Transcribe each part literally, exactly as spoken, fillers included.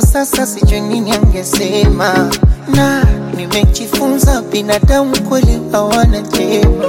sasa sijui nini angesema. Na nimejifunza binadamu kweli hawana jema.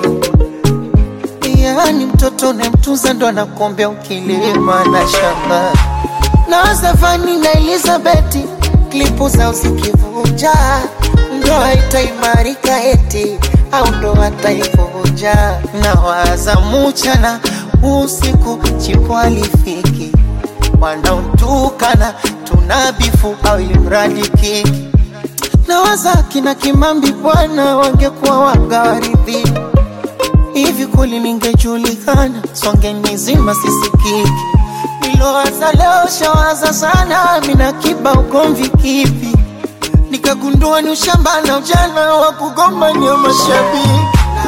Yani mtoto unayemtunza ndo anakuombea ukilima na shamba. Na Zafani na Elizabeth klipu zao zikivunja, ndoa itaimarika eti au ndoa taivunja. Na waza mchana usiku chipo alifiki, wanaotukana tunabifu au imradi kiki. Na waza kina Kimambi bwana wangekuwa wagawaridhi, hivi kweli ningejulikana songe nizima sisikiki. Nilowaza leo shawaza sana, mina kiba ugomvi kipi, nikagundua ni ushamba na ujana wa kugombania mashabiki.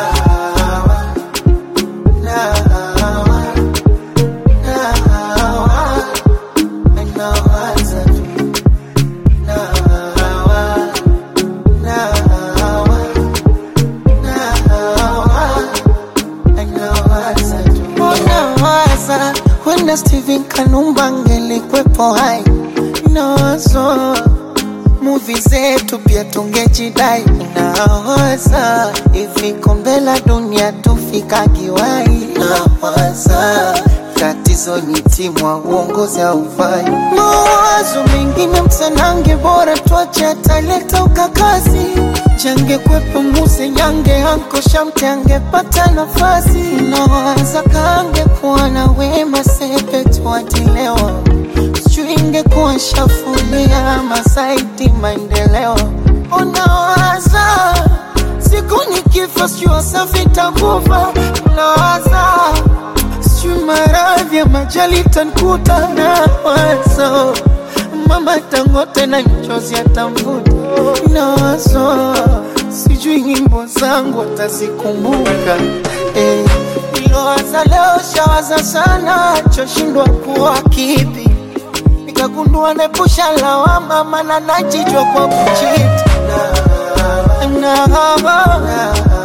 Wenda Steven Kanumba ngelikwepo hai, nawazo movie zetu pia tungejidai. Nawaza hivi kombe la dunia tufika kiwai. Nawaza tatizo ni timu wa uongozi haufai. Mawazo mengine msanange bora tuache ataleta ukakazi. Change kwepo muse nyange hanko shamte angepata nafasi. Nawaza kange kuwa na wema sepe tuatilewa, sijui ingekuwa shafulia masaiti maendeleo. Unawaza siku nikifa sijui Wasafi takufa. Nawaza sijui maradhi ya majali tankuta. Nawaza mama Dangote na mchozi atamvuta. Nawaza sijui nyimbo zangu atazikumbuka. Eh, nilowaza leo shawaza sana, choshindwa kuwa kipi, nikagundua nepusha lawama maana najijua kwa kuchiti. Na na